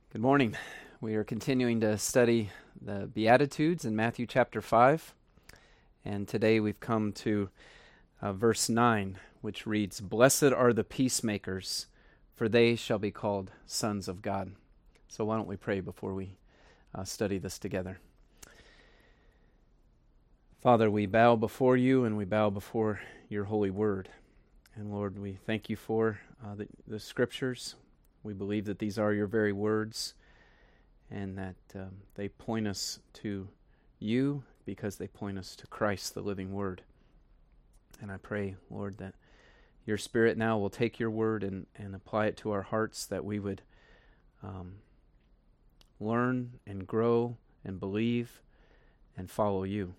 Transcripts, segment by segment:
Good morning. We are continuing to study the Beatitudes in Matthew chapter 5. And today we've come to verse 9, which reads, "Blessed are the peacemakers, for they shall be called sons of God." So why don't we pray before we study this together. Father, we bow before you and we bow before your holy word. And Lord, we thank you for the scriptures. We believe that these are your very words and that they point us to you because they point us to Christ, the living word. And I pray, Lord, that your Spirit now will take your word and apply it to our hearts, that we would learn and grow and believe and follow you.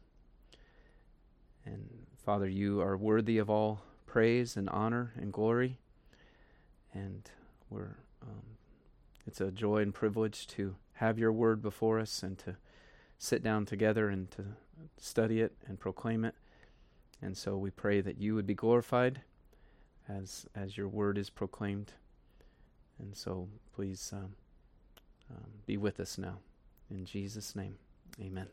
And Father, you are worthy of all praise and honor and glory. And it's a joy and privilege to have your word before us and to sit down together and to study it and proclaim it. And so we pray that you would be glorified as your word is proclaimed. And so please be with us now. In Jesus' name, amen.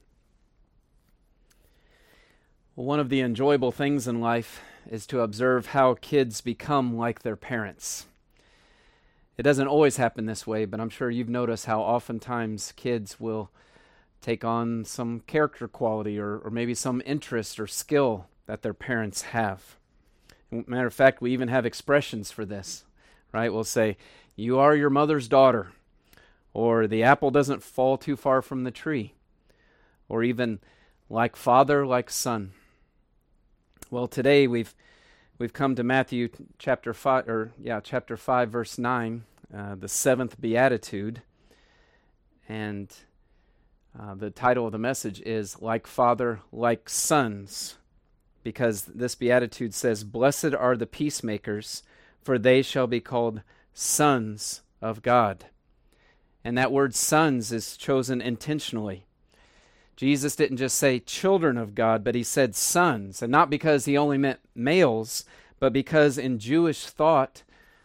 Well, one of the enjoyable things in life is to observe how kids become like their parents. It doesn't always happen this way, but I'm sure you've noticed how oftentimes kids will take on some character quality or maybe some interest or skill that their parents have. Matter of fact, we even have expressions for this, right? We'll say, "You are your mother's daughter," or "The apple doesn't fall too far from the tree," or even "Like father, like son." Well, today we've come to Matthew chapter 5, verse 9, the seventh beatitude, and the title of the message is "Like Father, Like Sons," because this beatitude says, "Blessed are the peacemakers, for they shall be called sons of God." And that word "sons" is chosen intentionally. Jesus didn't just say children of God, but he said sons, and not because he only meant males, but because in Jewish thought,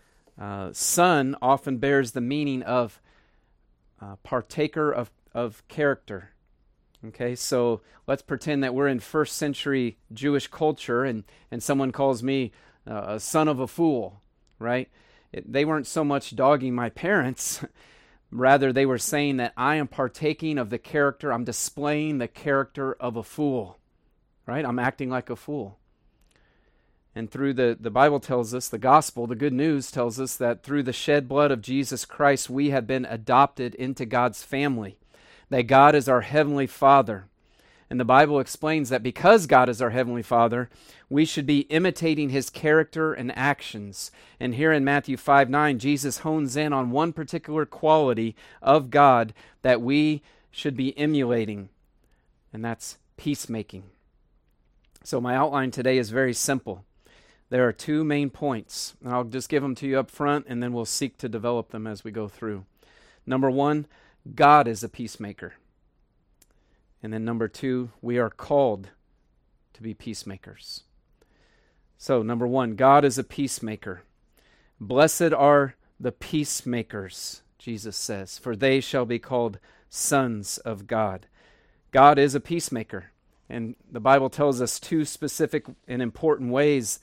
son often bears the meaning of partaker of character. Okay, so let's pretend that we're in first century Jewish culture and someone calls me a son of a fool, right? They weren't so much dogging my parents. Rather, they were saying that I am partaking of the character, I'm displaying the character of a fool, right? I'm acting like a fool. And through the Bible tells us, the gospel, the good news tells us that through the shed blood of Jesus Christ, we have been adopted into God's family, that God is our heavenly Father. And the Bible explains that because God is our heavenly Father, we should be imitating his character and actions. And here in Matthew 5:9, Jesus hones in on one particular quality of God that we should be emulating, and that's peacemaking. So my outline today is very simple. There are two main points, and I'll just give them to you up front, and then we'll seek to develop them as we go through. Number one, God is a peacemaker. And then number two, we are called to be peacemakers. So number one, God is a peacemaker. Blessed are the peacemakers, Jesus says, for they shall be called sons of God. God is a peacemaker. And the Bible tells us two specific and important ways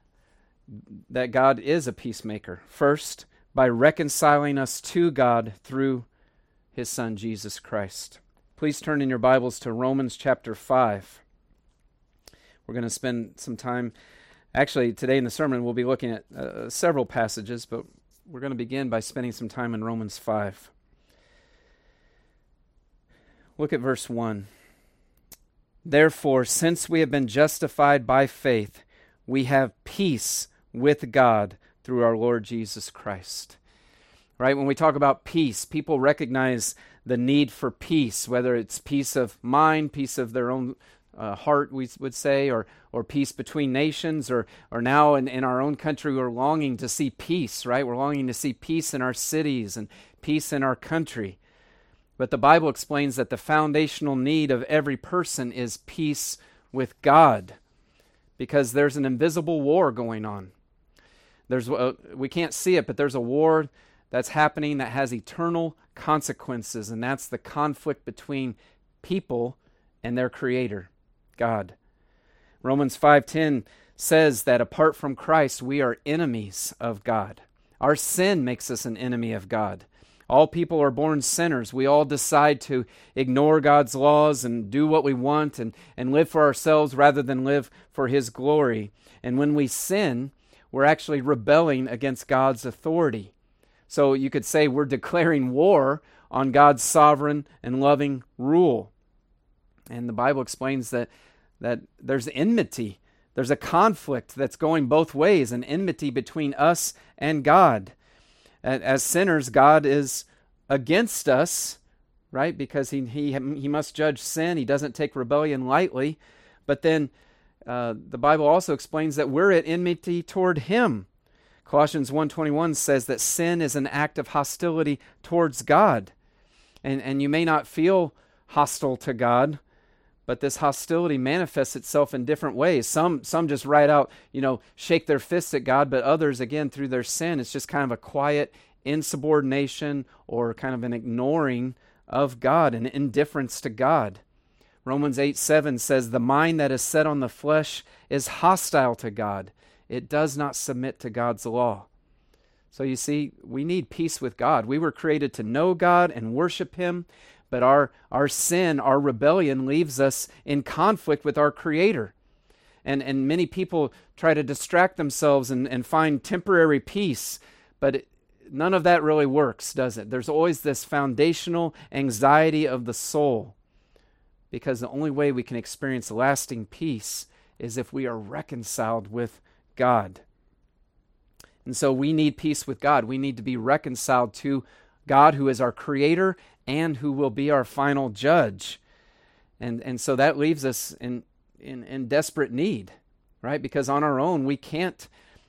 that God is a peacemaker. First, by reconciling us to God through his Son, Jesus Christ. Please turn in your Bibles to Romans chapter 5. We're going to spend some time, actually today in the sermon we'll be looking at several passages, but we're going to begin by spending some time in Romans 5. Look at verse 1. "Therefore, since we have been justified by faith, we have peace with God through our Lord Jesus Christ." Right? When we talk about peace, people recognize the need for peace, whether it's peace of mind, peace of their own heart, we would say, or peace between nations, or now in our own country, we're longing to see peace, right? We're longing to see peace in our cities and peace in our country. But the Bible explains that the foundational need of every person is peace with God, because there's an invisible war going on. We can't see it, but there's a war that's happening that has eternal consequences, and that's the conflict between people and their Creator, God. Romans 5:10 says that apart from Christ, we are enemies of God. Our sin makes us an enemy of God. All people are born sinners. We all decide to ignore God's laws and do what we want and live for ourselves rather than live for His glory. And when we sin, we're actually rebelling against God's authority. So you could say we're declaring war on God's sovereign and loving rule. And the Bible explains that there's enmity. There's a conflict that's going both ways, an enmity between us and God. As sinners, God is against us, right? Because he must judge sin. He doesn't take rebellion lightly. But then the Bible also explains that we're at enmity toward Him. Colossians 1:21 says that sin is an act of hostility towards God. And you may not feel hostile to God, but this hostility manifests itself in different ways. Some just right out, shake their fists at God, but others, again, through their sin, it's just kind of a quiet insubordination or kind of an ignoring of God, an indifference to God. Romans 8:7 says, "The mind that is set on the flesh is hostile to God. It does not submit to God's law." So you see, we need peace with God. We were created to know God and worship Him, but our sin, our rebellion leaves us in conflict with our Creator. And many people try to distract themselves and find temporary peace, but none of that really works, does it? There's always this foundational anxiety of the soul, because the only way we can experience lasting peace is if we are reconciled with God. And so we need peace with God. We need to be reconciled to God, who is our Creator and who will be our final judge. And so that leaves us in desperate need, right? Because on our own, we can't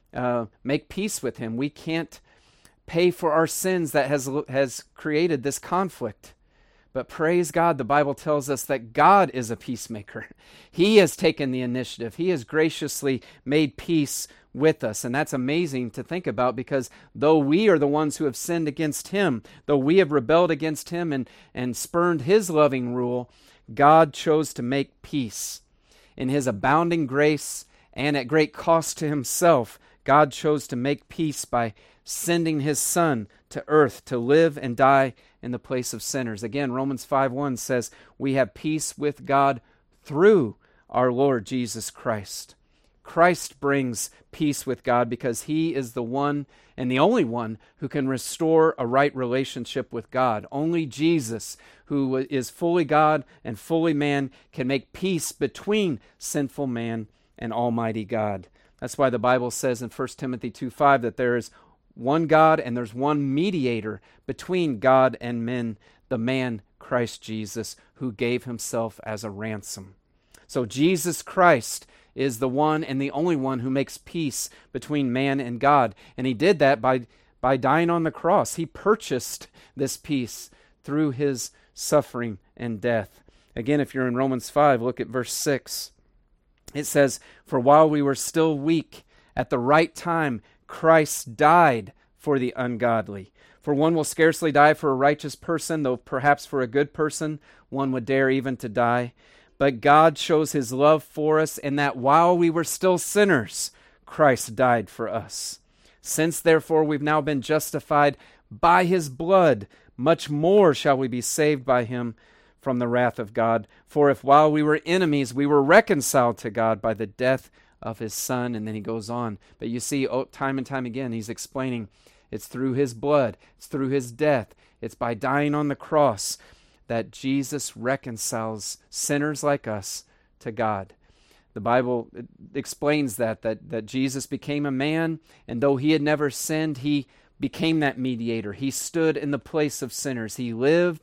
make peace with Him. We can't pay for our sins that has created this conflict. But praise God, the Bible tells us that God is a peacemaker. He has taken the initiative. He has graciously made peace with us. And that's amazing to think about, because though we are the ones who have sinned against Him, though we have rebelled against Him and spurned His loving rule, God chose to make peace. In His abounding grace and at great cost to Himself, God chose to make peace by sending His Son to earth to live and die in the place of sinners. Again, Romans 5:1 says, we have peace with God through our Lord Jesus Christ. Christ brings peace with God because He is the one and the only one who can restore a right relationship with God. Only Jesus, who is fully God and fully man, can make peace between sinful man and Almighty God. That's why the Bible says in 1 Timothy 2:5 that there is one God and there's one mediator between God and men, the man Christ Jesus, who gave Himself as a ransom. So Jesus Christ is the one and the only one who makes peace between man and God. And He did that by dying on the cross. He purchased this peace through His suffering and death. Again, if you're in Romans 5, look at verse 6. It says, "For while we were still weak, at the right time Christ died for the ungodly. For one will scarcely die for a righteous person, though perhaps for a good person one would dare even to die. But God shows His love for us in that while we were still sinners, Christ died for us. Since therefore we've now been justified by His blood, much more shall we be saved by Him from the wrath of God. For if while we were enemies, we were reconciled to God by the death of His Son." And then he goes on. But you see, time and time again, he's explaining it's through His blood, it's through His death, it's by dying on the cross that Jesus reconciles sinners like us to God. The Bible explains that Jesus became a man, and though He had never sinned, He became that mediator. He stood in the place of sinners. He lived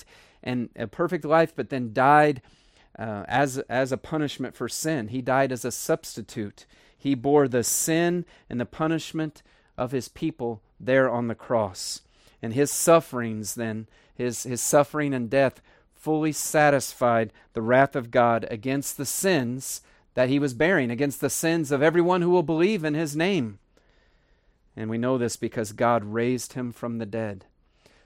a perfect life, but then died as a punishment for sin. He died as a substitute. He bore the sin and the punishment of His people there on the cross. And His sufferings then, His suffering and death fully satisfied the wrath of God against the sins that He was bearing, against the sins of everyone who will believe in His name. And we know this because God raised Him from the dead.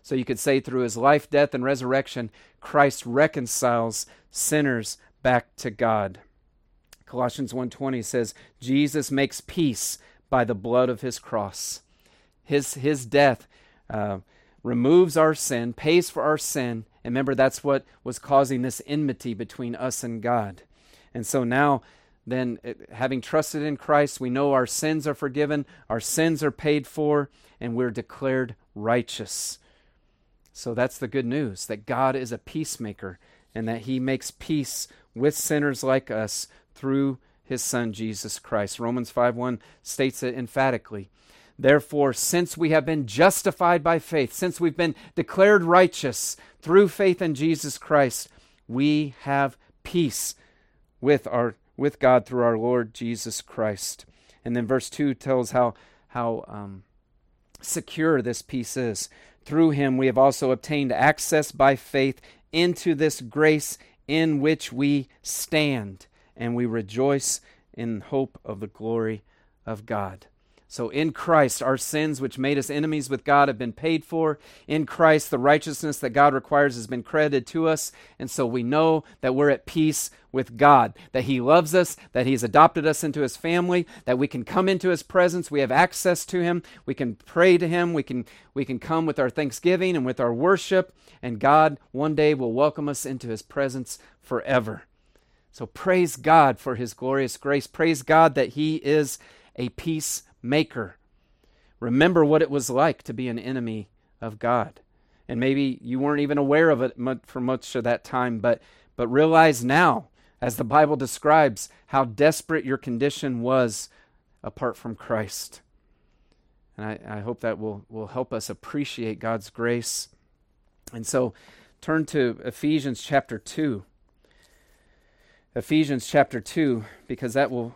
So you could say through his life, death, and resurrection, Christ reconciles sinners back to God. Colossians 1:20 says, Jesus makes peace by the blood of his cross. His death removes our sin, pays for our sin. And remember, that's what was causing this enmity between us and God. And so now, then, having trusted in Christ, we know our sins are forgiven, our sins are paid for, and we're declared righteous. So that's the good news, that God is a peacemaker and that he makes peace with sinners like us through his Son, Jesus Christ. Romans 5:1 states it emphatically. Therefore, since we have been justified by faith, since we've been declared righteous through faith in Jesus Christ, we have peace with God through our Lord Jesus Christ. And then verse 2 tells how secure this peace is. Through him we have also obtained access by faith into this grace in which we stand, and we rejoice in hope of the glory of God. So in Christ, our sins which made us enemies with God have been paid for. In Christ, the righteousness that God requires has been credited to us. And so we know that we're at peace with God, that he loves us, that he's adopted us into his family, that we can come into his presence. We have access to him. We can pray to him. We can come with our thanksgiving and with our worship. And God one day will welcome us into his presence forever. So praise God for his glorious grace. Praise God that he is a peacemaker. Remember what it was like to be an enemy of God. And maybe you weren't even aware of it for much of that time, but realize now, as the Bible describes, how desperate your condition was apart from Christ. And I hope that will help us appreciate God's grace. And so turn to Ephesians chapter 2. Ephesians chapter 2, because that will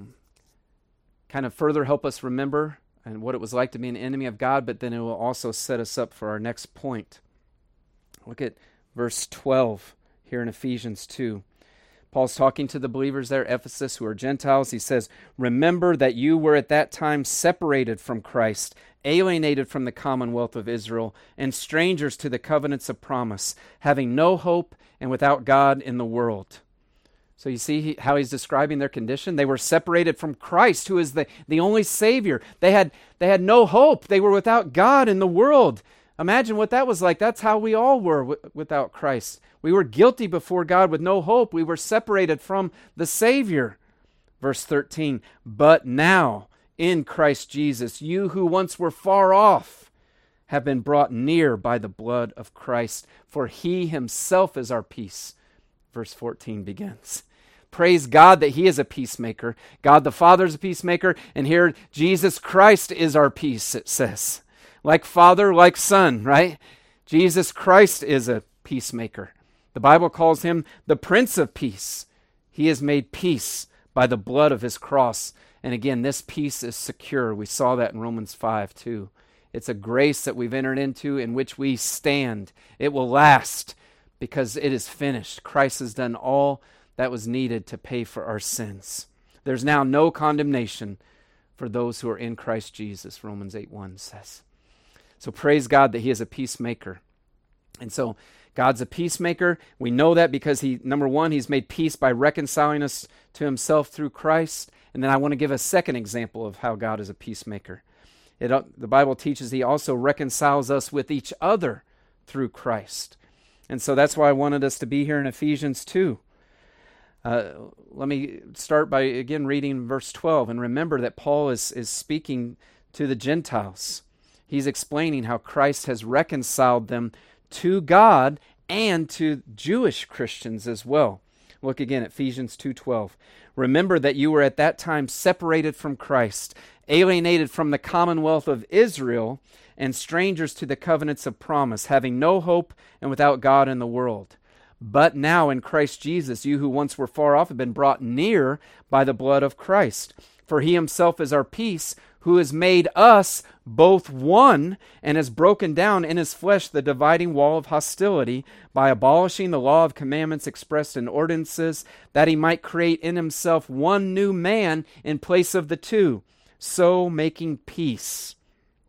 kind of further help us remember and what it was like to be an enemy of God, but then it will also set us up for our next point. Look at verse 12 here in Ephesians 2. Paul's talking to the believers there at Ephesus who are Gentiles. He says, remember that you were at that time separated from Christ, alienated from the commonwealth of Israel, and strangers to the covenants of promise, having no hope and without God in the world. So you see how he's describing their condition? They were separated from Christ, who is the only Savior. They had no hope. They were without God in the world. Imagine what that was like. That's how we all were without Christ. We were guilty before God with no hope. We were separated from the Savior. Verse 13, but now in Christ Jesus, you who once were far off have been brought near by the blood of Christ, for he himself is our peace. Verse 14 begins. Praise God that he is a peacemaker. God the Father is a peacemaker. And here Jesus Christ is our peace, it says. Like Father, like Son, right? Jesus Christ is a peacemaker. The Bible calls him the Prince of Peace. He has made peace by the blood of his cross. And again, this peace is secure. We saw that in Romans 5 too. It's a grace that we've entered into in which we stand. It will last because it is finished. Christ has done all that was needed to pay for our sins. There's now no condemnation for those who are in Christ Jesus, Romans 8:1 says. So praise God that he is a peacemaker. And so God's a peacemaker. We know that because number one, he's made peace by reconciling us to himself through Christ. And then I want to give a second example of how God is a peacemaker. The Bible teaches he also reconciles us with each other through Christ. And so that's why I wanted us to be here in Ephesians 2. Let me start by, again, reading verse 12. And remember that Paul is speaking to the Gentiles. He's explaining how Christ has reconciled them to God and to Jewish Christians as well. Look again at Ephesians 2:12. Remember that you were at that time separated from Christ, alienated from the commonwealth of Israel, and strangers to the covenants of promise, having no hope and without God in the world. But now in Christ Jesus, you who once were far off have been brought near by the blood of Christ. For he himself is our peace, who has made us both one and has broken down in his flesh the dividing wall of hostility by abolishing the law of commandments expressed in ordinances, that he might create in himself one new man in place of the two, so making peace,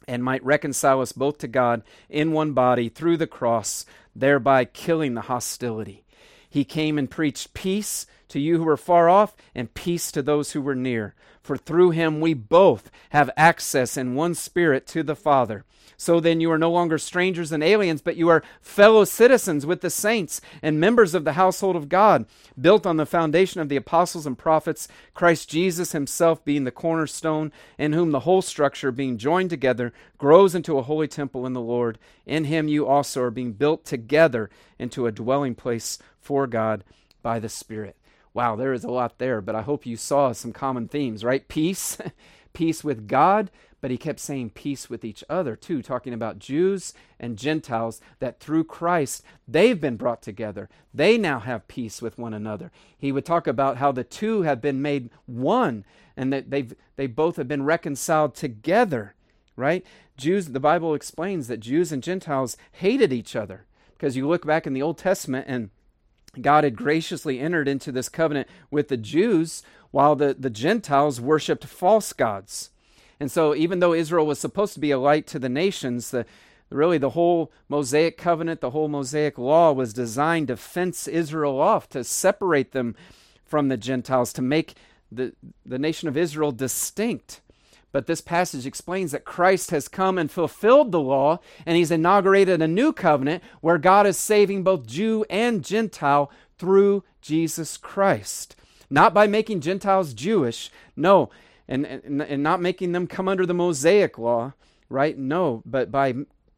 and might reconcile us both to God in one body through the cross, thereby killing the hostility. He came and preached peace to you who were far off and peace to those who were near. For through him we both have access in one Spirit to the Father. So then you are no longer strangers and aliens, but you are fellow citizens with the saints and members of the household of God, built on the foundation of the apostles and prophets, Christ Jesus himself being the cornerstone, in whom the whole structure, being joined together, grows into a holy temple in the Lord. In him you also are being built together into a dwelling place for God by the Spirit. Wow, there is a lot there, but I hope you saw some common themes, right? Peace, peace with God, but he kept saying peace with each other too, talking about Jews and Gentiles, that through Christ, they've been brought together. They now have peace with one another. He would talk about how the two have been made one, and that they both have been reconciled together, right? Jews, the Bible explains that Jews and Gentiles hated each other, because you look back in the Old Testament and God had graciously entered into this covenant with the Jews while the Gentiles worshipped false gods. And so even though Israel was supposed to be a light to the nations, really the whole Mosaic covenant, the whole Mosaic law was designed to fence Israel off, to separate them from the Gentiles, to make the nation of Israel distinct. But this passage explains that Christ has come and fulfilled the law, and he's inaugurated a new covenant where God is saving both Jew and Gentile through Jesus Christ. Not by making Gentiles Jewish, no, and not making them come under the Mosaic law, right? No, but by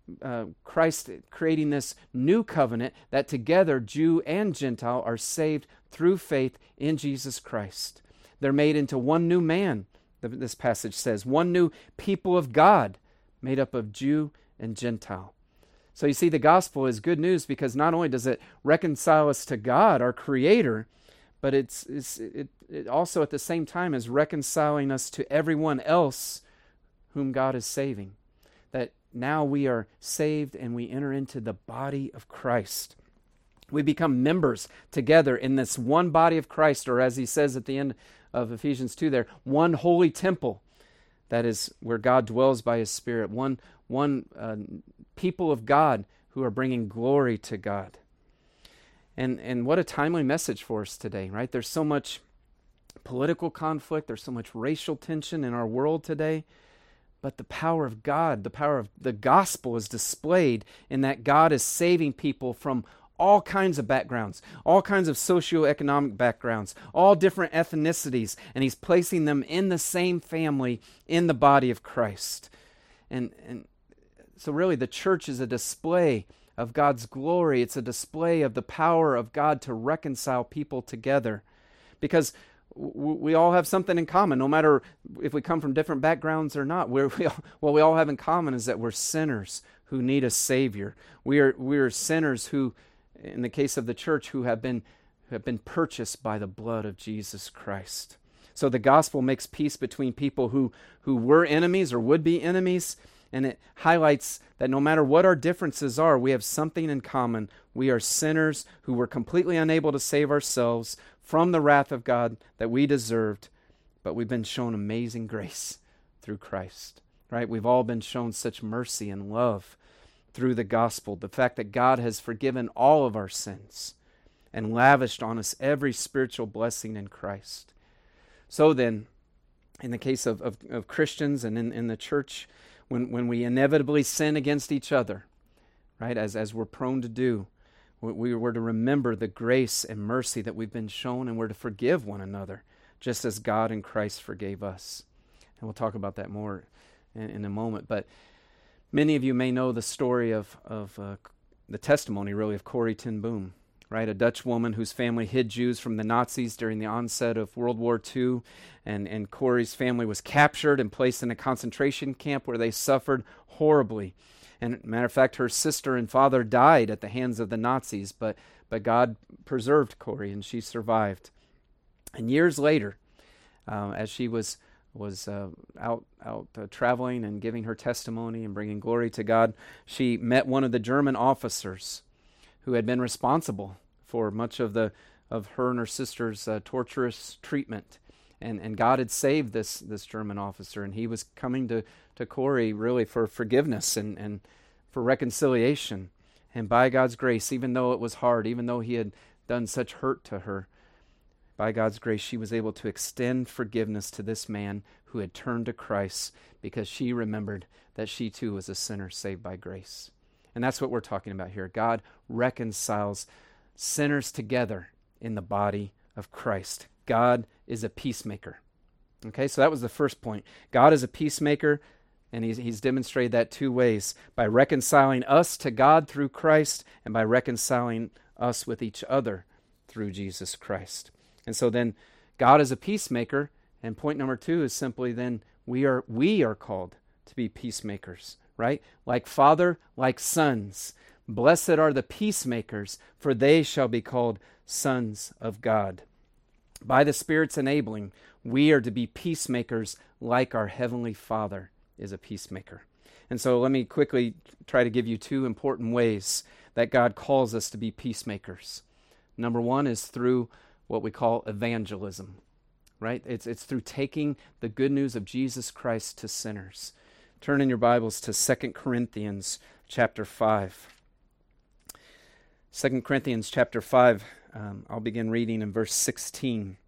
Christ creating this new covenant that together Jew and Gentile are saved through faith in Jesus Christ. They're made into one new man. This passage says, one new people of God made up of Jew and Gentile. So you see, the gospel is good news because not only does it reconcile us to God, our Creator, but it also at the same time is reconciling us to everyone else whom God is saving. That now we are saved and we enter into the body of Christ. We become members together in this one body of Christ, or as he says at the end of Ephesians 2 there, one holy temple, that is where God dwells by his Spirit, one people of God who are bringing glory to God. And what a timely message for us today, right? There's so much political conflict, there's so much racial tension in our world today, but the power of God, the power of the gospel is displayed in that God is saving people from all kinds of backgrounds, all kinds of socioeconomic backgrounds, all different ethnicities, and he's placing them in the same family in the body of Christ. And so really the church is a display of God's glory. It's a display of the power of God to reconcile people together, because we all have something in common, no matter if we come from different backgrounds or not. What we all have in common is that we're sinners who need a Savior. We are sinners who, in the case of the church, who have been purchased by the blood of Jesus Christ. So the gospel makes peace between people who were enemies or would be enemies, and it highlights that no matter what our differences are, we have something in common. We are sinners who were completely unable to save ourselves from the wrath of God that we deserved, but we've been shown amazing grace through Christ, right? We've all been shown such mercy and love through the gospel, the fact that God has forgiven all of our sins and lavished on us every spiritual blessing in Christ. So then, in the case of Christians and in the church, when we inevitably sin against each other, right, as we're prone to do, we were to remember the grace and mercy that we've been shown, and we're to forgive one another, just as God in Christ forgave us. And we'll talk about that more in a moment. But many of you may know the story of the testimony, really, of Corrie ten Boom, right? A Dutch woman whose family hid Jews from the Nazis during the onset of World War II. And Corrie's family was captured and placed in a concentration camp where they suffered horribly. And matter of fact, her sister and father died at the hands of the Nazis, but God preserved Corrie, and she survived. And years later, as she was out traveling and giving her testimony and bringing glory to God, she met one of the German officers who had been responsible for much of her and her sister's torturous treatment. And God had saved this German officer, and he was coming to Corrie really for forgiveness and for reconciliation. And by God's grace, even though it was hard, even though he had done such hurt to her, by God's grace, she was able to extend forgiveness to this man who had turned to Christ because she remembered that she too was a sinner saved by grace. And that's what we're talking about here. God reconciles sinners together in the body of Christ. God is a peacemaker. Okay, so that was the first point. God is a peacemaker, and he's demonstrated that two ways: by reconciling us to God through Christ, and by reconciling us with each other through Jesus Christ. And so then God is a peacemaker, and point number two is simply then we are called to be peacemakers, right? Like Father, like sons. Blessed are the peacemakers, for they shall be called sons of God. By the Spirit's enabling, we are to be peacemakers like our Heavenly Father is a peacemaker. And so let me quickly try to give you two important ways that God calls us to be peacemakers. Number one is through what we call evangelism, right? It's through taking the good news of Jesus Christ to sinners. Turn in your Bibles to 2 Corinthians chapter 5. 2 Corinthians chapter 5, I'll begin reading in verse 16.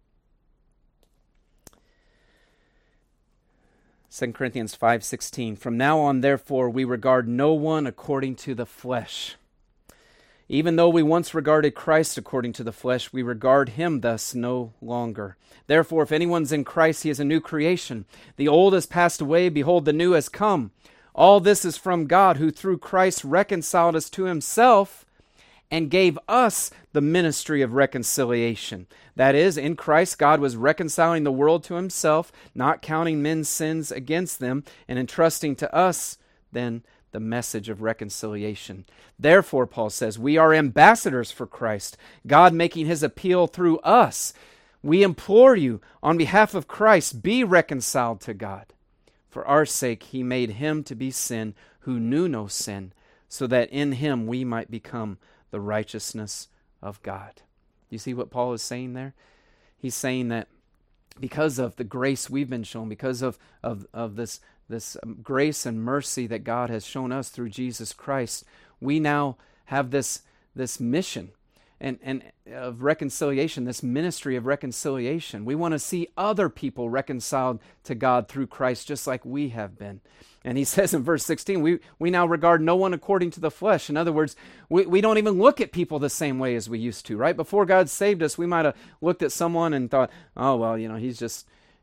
2 Corinthians 5:16. From now on, therefore, we regard no one according to the flesh. Even though we once regarded Christ according to the flesh, we regard him thus no longer. Therefore, if anyone's in Christ, he is a new creation. The old has passed away, behold, the new has come. All this is from God, who through Christ reconciled us to himself and gave us the ministry of reconciliation. That is, in Christ, God was reconciling the world to himself, not counting men's sins against them, and entrusting to us, then, the message of reconciliation. Therefore, Paul says, we are ambassadors for Christ, God making his appeal through us. We implore you, on behalf of Christ, be reconciled to God. For our sake, he made him to be sin who knew no sin, so that in him we might become the righteousness of God. You see what Paul is saying there? He's saying that because of the grace we've been shown, because of this grace and mercy that God has shown us through Jesus Christ, we now have this mission and of reconciliation, this ministry of reconciliation. We want to see other people reconciled to God through Christ, just like we have been. And he says in verse 16, we now regard no one according to the flesh. In other words, we don't even look at people the same way as we used to, right? Before God saved us, we might have looked at someone and thought, oh, well, he's just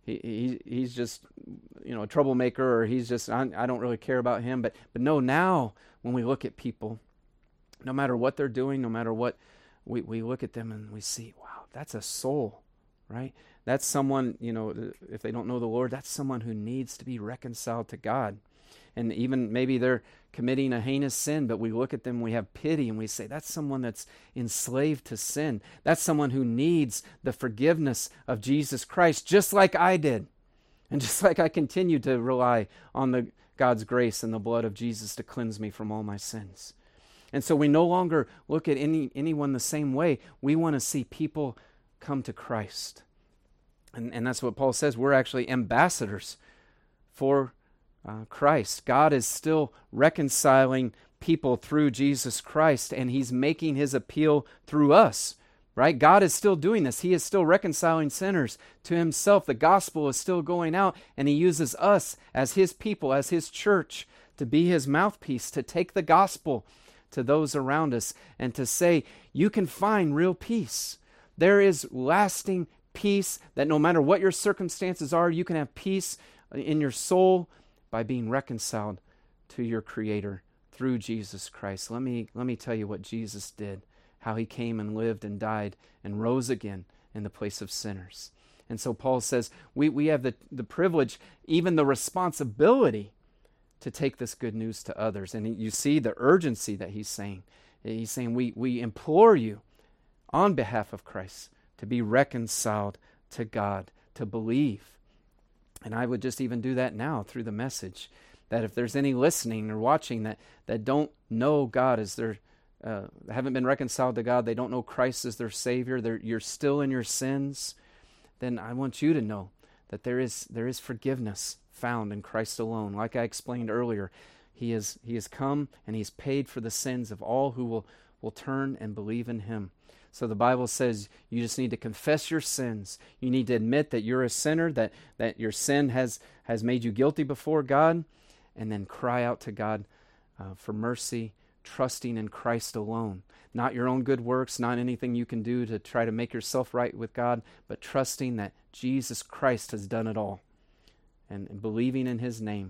a troublemaker, or he's just, I don't really care about him. But no, now when we look at people, no matter what they're doing, no matter what, we look at them and we see, wow, that's a soul, right? That's someone, if they don't know the Lord, that's someone who needs to be reconciled to God. And even maybe they're committing a heinous sin, but we look at them, we have pity, and we say, that's someone that's enslaved to sin. That's someone who needs the forgiveness of Jesus Christ, just like I did. And just like I continue to rely on God's grace and the blood of Jesus to cleanse me from all my sins. And so we no longer look at anyone the same way. We want to see people come to Christ. And that's what Paul says. We're actually ambassadors for Christ. God is still reconciling people through Jesus Christ, and he's making his appeal through us, right? God is still doing this. He is still reconciling sinners to himself. The gospel is still going out, and he uses us as his people, as his church, to be his mouthpiece, to take the gospel to those around us and to say, you can find real peace. There is lasting peace that no matter what your circumstances are, you can have peace in your soul by being reconciled to your Creator through Jesus Christ. Let me tell you what Jesus did, how he came and lived and died and rose again in the place of sinners. And so Paul says we have the privilege, even the responsibility, to take this good news to others. And you see the urgency that he's saying. He's saying we implore you on behalf of Christ to be reconciled to God, to believe. And I would just even do that now through the message, that if there's any listening or watching that don't know God as their, haven't been reconciled to God, they don't know Christ as their Savior, you're still in your sins, then I want you to know that there is forgiveness found in Christ alone. Like I explained earlier, He has come and He's paid for the sins of all who will turn and believe in Him. So the Bible says you just need to confess your sins. You need to admit that you're a sinner, that your sin has made you guilty before God, and then cry out to God for mercy, trusting in Christ alone. Not your own good works, not anything you can do to try to make yourself right with God, but trusting that Jesus Christ has done it all, and believing in His name,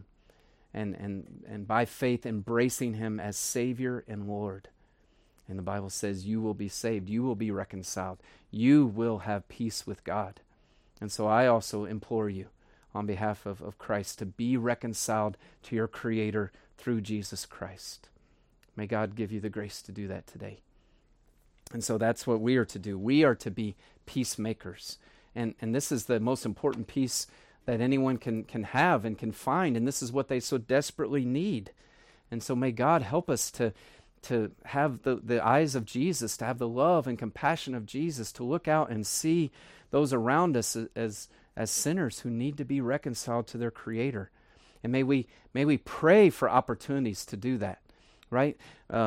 and by faith embracing Him as Savior and Lord. And the Bible says you will be saved, you will be reconciled, you will have peace with God. And so I also implore you on behalf of Christ to be reconciled to your Creator through Jesus Christ. May God give you the grace to do that today. And so that's what we are to do. We are to be peacemakers. And this is the most important peace that anyone can have and can find. And this is what they so desperately need. And so may God help us to have the eyes of Jesus, to have the love and compassion of Jesus, to look out and see those around us as sinners who need to be reconciled to their Creator. And may we pray for opportunities to do that, right?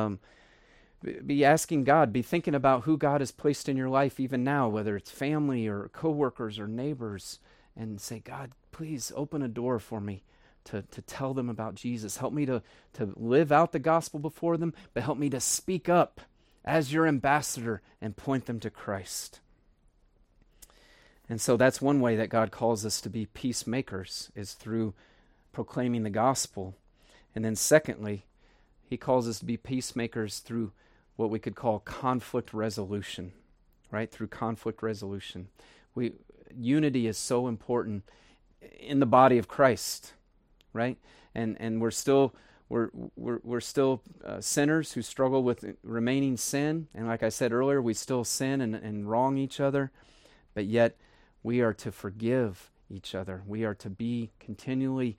Be asking God, be thinking about who God has placed in your life even now, whether it's family or coworkers or neighbors, and say, God, please open a door for me to tell them about Jesus. Help me to live out the gospel before them, but help me to speak up as your ambassador and point them to Christ. And so that's one way that God calls us to be peacemakers, is through proclaiming the gospel. And then secondly, He calls us to be peacemakers through what we could call conflict resolution, right? Through conflict resolution. Unity is so important in the body of Christ, right? And we're still sinners who struggle with remaining sin. And like I said earlier, we still sin and wrong each other, but yet we are to forgive each other. We are to be continually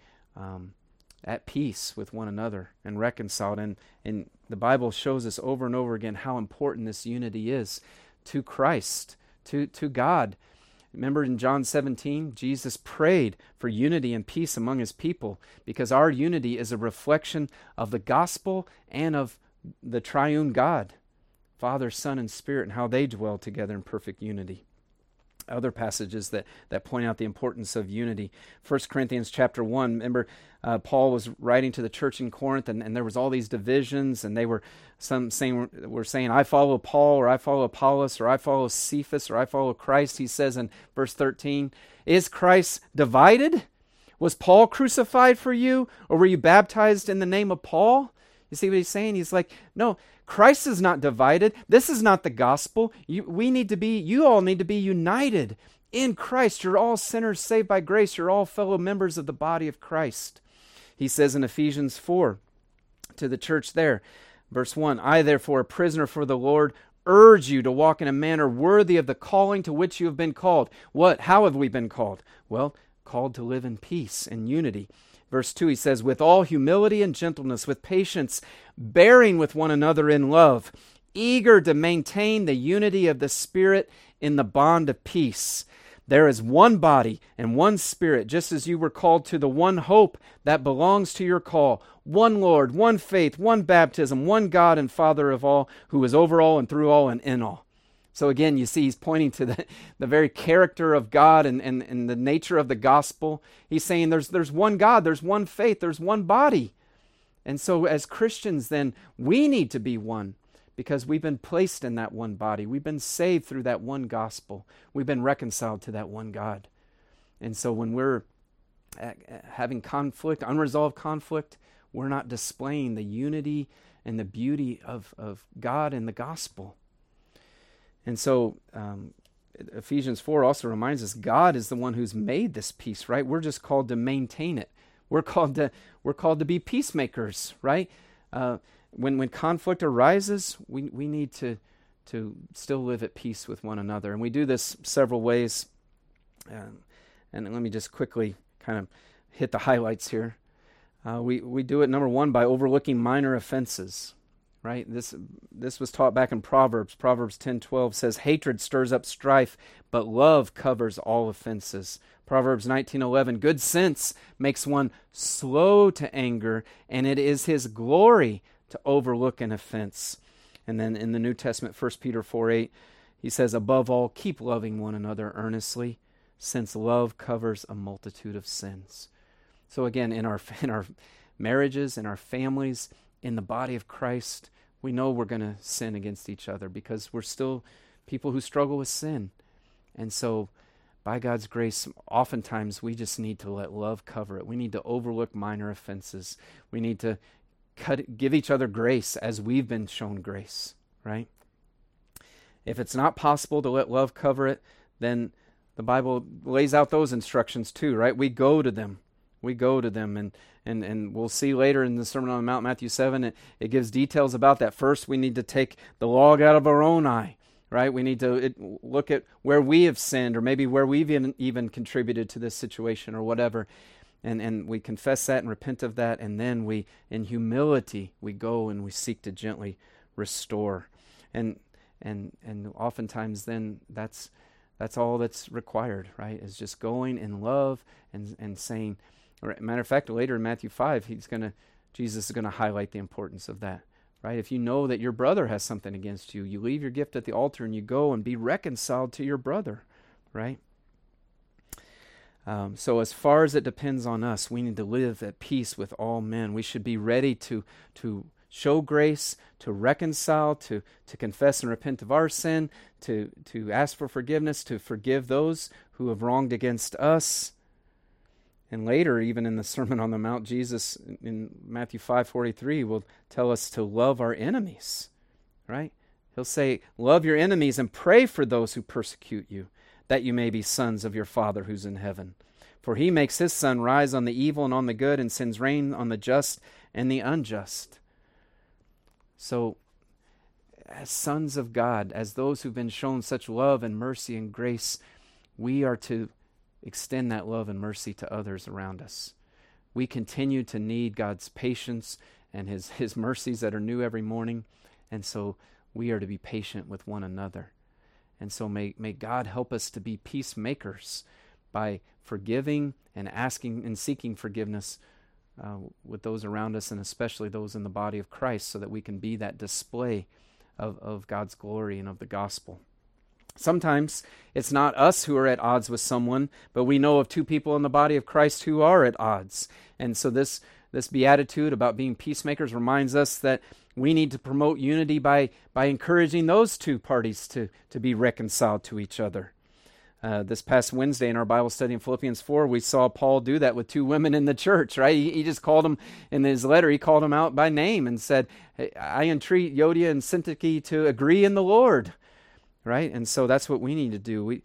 at peace with one another and reconciled. And the Bible shows us over and over again how important this unity is to Christ, to God. Remember in John 17, Jesus prayed for unity and peace among His people, because our unity is a reflection of the gospel and of the triune God, Father, Son, and Spirit, and how they dwell together in perfect unity. Other passages that point out the importance of unity. 1 Corinthians chapter 1, remember Paul was writing to the church in Corinth, and there was all these divisions, and they were saying, I follow Paul, or I follow Apollos, or I follow Cephas, or I follow Christ. He says in verse 13, is Christ divided? Was Paul crucified for you, or were you baptized in the name of Paul? You see what he's saying? He's like, no, Christ is not divided. This is not the gospel. You all need to be united in Christ. You're all sinners saved by grace. You're all fellow members of the body of Christ. He says in Ephesians 4 to the church there, verse 1, I therefore, a prisoner for the Lord, urge you to walk in a manner worthy of the calling to which you have been called. What? How have we been called? Well, called to live in peace and unity. Verse 2, he says, with all humility and gentleness, with patience, bearing with one another in love, eager to maintain the unity of the Spirit in the bond of peace. There is one body and one Spirit, just as you were called to the one hope that belongs to your call. One Lord, one faith, one baptism, one God and Father of all, who is over all and through all and in all. So again, you see, he's pointing to the very character of God and the nature of the gospel. He's saying there's one God, there's one faith, there's one body. And so as Christians, then, we need to be one, because we've been placed in that one body. We've been saved through that one gospel. We've been reconciled to that one God. And so when we're having conflict, unresolved conflict, we're not displaying the unity and the beauty of God and the gospel. And so Ephesians 4 also reminds us God is the one who's made this peace, right? We're just called to maintain it. We're called to be peacemakers, right? When conflict arises, we need to still live at peace with one another. And we do this several ways. And let me just quickly kind of hit the highlights here. We do it, number one, by overlooking minor offenses. Right? This was taught back in Proverbs. Proverbs 10:12 says, hatred stirs up strife, but love covers all offenses. Proverbs 19:11, good sense makes one slow to anger, and it is his glory to overlook an offense. And then in the New Testament, 1 Peter 4:8, he says, above all, keep loving one another earnestly, since love covers a multitude of sins. So again, in our marriages, in our families, in the body of Christ, we know we're going to sin against each other because we're still people who struggle with sin. And so, by God's grace, oftentimes we just need to let love cover it. We need to overlook minor offenses. We need to give each other grace as we've been shown grace, right? If it's not possible to let love cover it, then the Bible lays out those instructions too, right? We go to them. We go to them, and we'll see later in the Sermon on the Mount, Matthew 7, it gives details about that. First, we need to take the log out of our own eye, right? We need to look at where we have sinned, or maybe where we've even contributed to this situation or whatever, and we confess that and repent of that, and then we, in humility, we go and we seek to gently restore. And oftentimes then that's all that's required, right? Is just going in love and saying, matter of fact, later in Matthew 5, Jesus is going to highlight the importance of that, right? If you know that your brother has something against you, you leave your gift at the altar and you go and be reconciled to your brother, right? So as far as it depends on us, we need to live at peace with all men. We should be ready to show grace, to reconcile, to confess and repent of our sin, to ask for forgiveness, to forgive those who have wronged against us. And later, even in the Sermon on the Mount, Jesus in Matthew 5:43 will tell us to love our enemies, right? He'll say, love your enemies and pray for those who persecute you, that you may be sons of your Father who's in heaven. For he makes his sun rise on the evil and on the good, and sends rain on the just and the unjust. So, as sons of God, as those who've been shown such love and mercy and grace, we are to extend that love and mercy to others around us. We continue to need God's patience and His mercies that are new every morning, and so we are to be patient with one another. And so may God help us to be peacemakers by forgiving and asking and seeking forgiveness with those around us, and especially those in the body of Christ, so that we can be that display of God's glory and of the gospel. Sometimes it's not us who are at odds with someone, but we know of two people in the body of Christ who are at odds. And so this beatitude about being peacemakers reminds us that we need to promote unity by encouraging those two parties to be reconciled to each other. This past Wednesday in our Bible study in Philippians 4, we saw Paul do that with two women in the church, right? He just called them, in his letter, he called them out by name and said, hey, I entreat Euodia and Syntyche to agree in the Lord, right? And so that's what we need to do.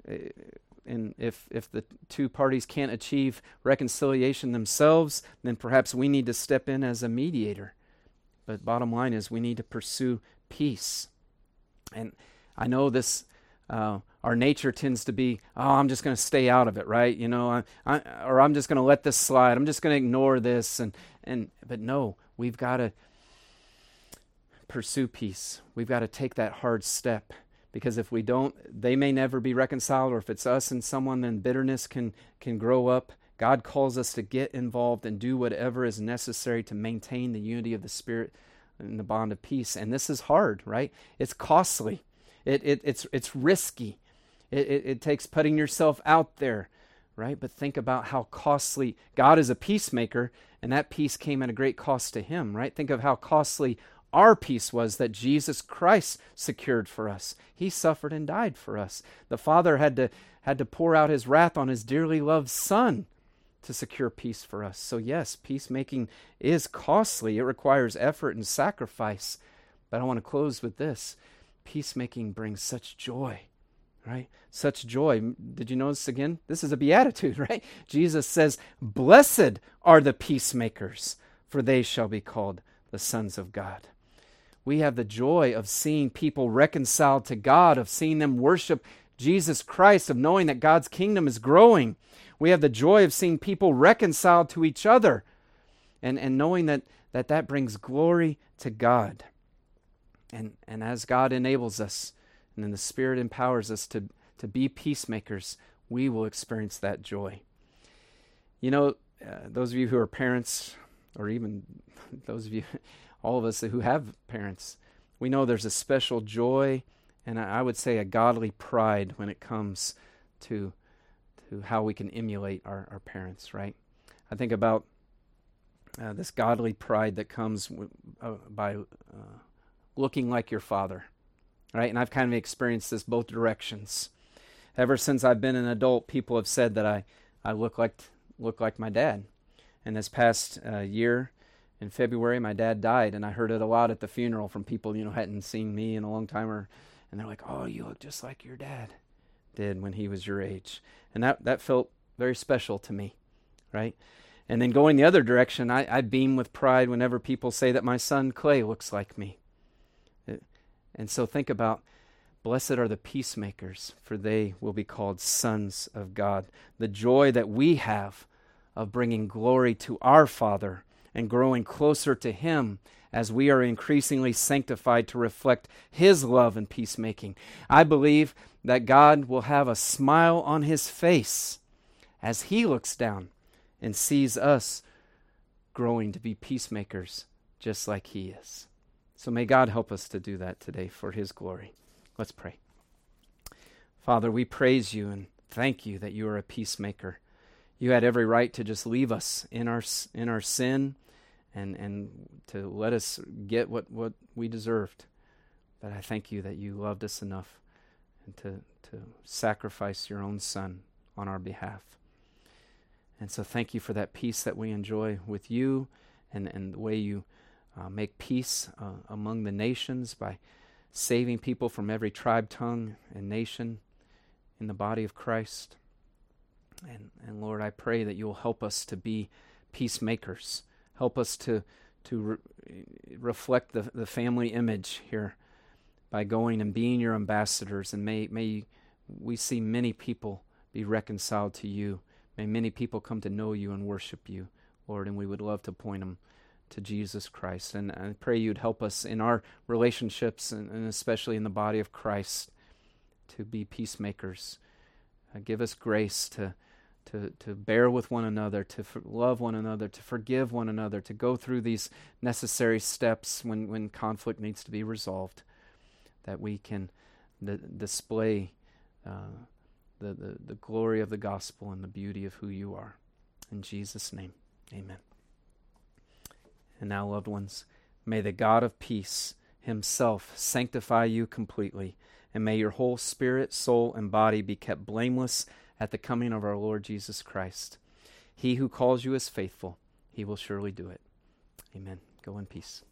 And if the two parties can't achieve reconciliation themselves, then perhaps we need to step in as a mediator. But bottom line is we need to pursue peace. And I know this... our nature tends to be, I'm just going to stay out of it, right? You know, or I'm just going to let this slide. I'm just going to ignore this. But no, we've got to pursue peace. We've got to take that hard step, because if we don't, they may never be reconciled. Or if it's us and someone, then bitterness can grow up. God calls us to get involved and do whatever is necessary to maintain the unity of the Spirit and the bond of peace. And this is hard, right? It's costly. It's risky. It takes putting yourself out there, right? But think about how costly. God is a peacemaker, and that peace came at a great cost to Him, right? Think of how costly our peace was that Jesus Christ secured for us. He suffered and died for us. The Father had to pour out His wrath on His dearly loved Son to secure peace for us. So yes, peacemaking is costly. It requires effort and sacrifice. But I want to close with this. Peacemaking brings such joy, right? Such joy. Did you notice again? This is a beatitude, right? Jesus says, blessed are the peacemakers, for they shall be called the sons of God. We have the joy of seeing people reconciled to God, of seeing them worship Jesus Christ, of knowing that God's kingdom is growing. We have the joy of seeing people reconciled to each other, and knowing that brings glory to God. And as God enables us, and then the Spirit empowers us to be peacemakers, we will experience that joy. You know, those of you who are parents, or even those of you, all of us who have parents, we know there's a special joy and I would say a godly pride when it comes to how we can emulate our parents, right? I think about this godly pride that comes by looking like your father, right? And I've kind of experienced this both directions. Ever since I've been an adult, people have said that I look like my dad. And this past year, in February, my dad died, and I heard it a lot at the funeral from people, hadn't seen me in a long time, and they're like, "Oh, you look just like your dad did when he was your age." And that felt very special to me, right? And then going the other direction, I beam with pride whenever people say that my son Clay looks like me. And so think about, blessed are the peacemakers, for they will be called sons of God. The joy that we have of bringing glory to our Father and growing closer to Him as we are increasingly sanctified to reflect His love and peacemaking. I believe that God will have a smile on His face as He looks down and sees us growing to be peacemakers just like He is. So may God help us to do that today for His glory. Let's pray. Father, we praise You and thank You that You are a peacemaker. You had every right to just leave us in our sin and to let us get what we deserved. But I thank You that You loved us enough and to sacrifice Your own Son on our behalf. And so thank You for that peace that we enjoy with You and the way You make peace among the nations by saving people from every tribe, tongue, and nation in the body of Christ. And Lord, I pray that You will help us to be peacemakers. Help us to reflect the family image here by going and being Your ambassadors. And may we see many people be reconciled to You. May many people come to know You and worship You, Lord, and we would love to point them to Jesus Christ. And I pray You'd help us in our relationships and especially in the body of Christ to be peacemakers. Give us grace to bear with one another, to love one another, to forgive one another, to go through these necessary steps when conflict needs to be resolved, that we can display the glory of the gospel and the beauty of who You are. In Jesus' name, amen. And now, loved ones, may the God of peace Himself sanctify you completely, and may your whole spirit, soul, and body be kept blameless at the coming of our Lord Jesus Christ. He who calls you is faithful. He will surely do it. Amen. Go in peace.